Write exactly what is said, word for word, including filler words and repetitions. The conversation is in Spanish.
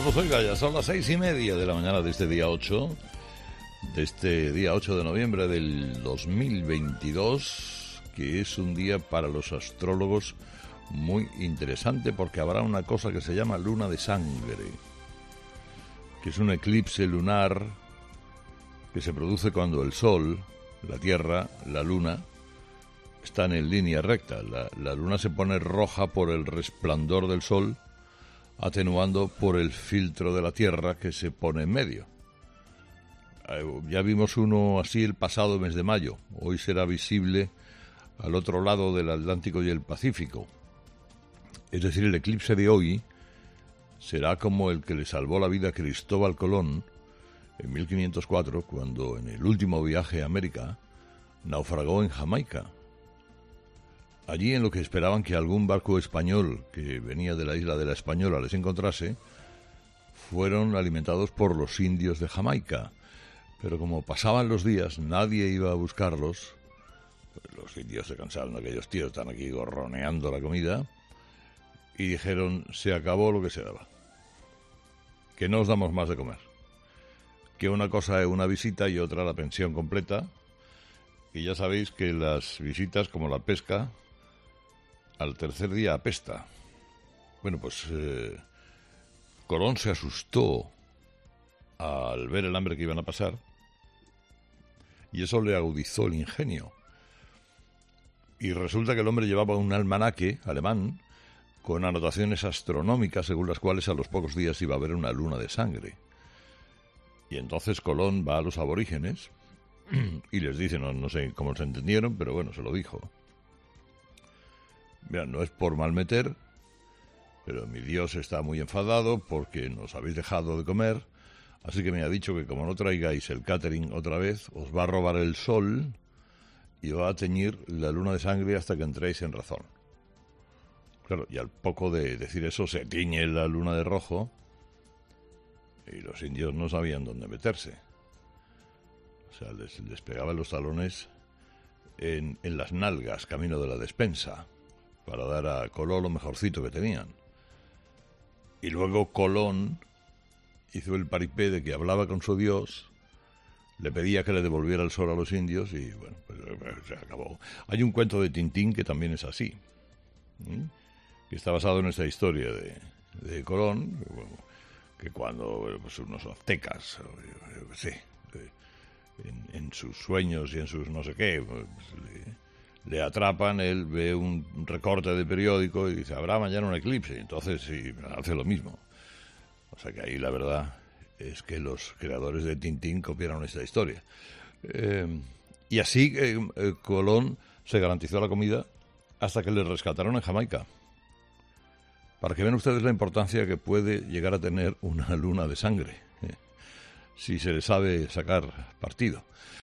pues oiga, ya son las seis y media de la mañana de este día ocho, de este día ocho de noviembre del dos mil veintidós, que es un día para los astrólogos muy interesante porque habrá una cosa que se llama luna de sangre, que es un eclipse lunar que se produce cuando el Sol, la Tierra, la Luna, están en línea recta. La, la Luna se pone roja por el resplandor del Sol, atenuando por el filtro de la Tierra que se pone en medio. Ya vimos uno así el pasado mes de mayo. Hoy será visible al otro lado del Atlántico y el Pacífico. Es decir, el eclipse de hoy será como el que le salvó la vida a Cristóbal Colón en mil quinientos cuatro, cuando en el último viaje a América naufragó en Jamaica. Allí, en lo que esperaban que algún barco español que venía de la isla de la Española les encontrase, fueron alimentados por los indios de Jamaica. Pero como pasaban los días, nadie iba a buscarlos. Pues los indios se cansaron de aquellos tíos, están aquí gorroneando la comida, y dijeron, se acabó lo que se daba. Que no os damos más de comer. Que una cosa es una visita y otra la pensión completa. Y ya sabéis que las visitas, como la pesca, al tercer día apesta. Bueno, pues eh, Colón se asustó al ver el hambre que iban a pasar y eso le agudizó el ingenio. Y resulta que el hombre llevaba un almanaque alemán con anotaciones astronómicas según las cuales a los pocos días iba a haber una luna de sangre. Y entonces Colón va a los aborígenes y les dice, no, no sé cómo se entendieron, pero bueno, se lo dijo. Mira, no es por mal meter, pero mi Dios está muy enfadado porque nos habéis dejado de comer, así que me ha dicho que como no traigáis el catering otra vez, os va a robar el sol y va a teñir la luna de sangre hasta que entréis en razón. Claro, y al poco de decir eso se tiñe la luna de rojo y los indios no sabían dónde meterse. O sea, les, les pegaban los talones en, en las nalgas, camino de la despensa, para dar a Colón lo mejorcito que tenían. Y luego Colón hizo el paripé de que hablaba con su Dios, le pedía que le devolviera el sol a los indios y bueno, pues se acabó. Hay un cuento de Tintín que también es así, ¿eh? Que está basado en esta historia de, de Colón, que cuando pues, unos aztecas, yo, yo qué sé, en, en sus sueños y en sus no sé qué, pues, le, le atrapan, él ve un recorte de periódico y dice, habrá mañana un eclipse, y entonces sí, hace lo mismo. O sea que ahí la verdad es que los creadores de Tintín copiaron esta historia. Eh, y así eh, eh, Colón se garantizó la comida hasta que le rescataron en Jamaica. Para que vean ustedes la importancia que puede llegar a tener una luna de sangre, eh, si se le sabe sacar partido.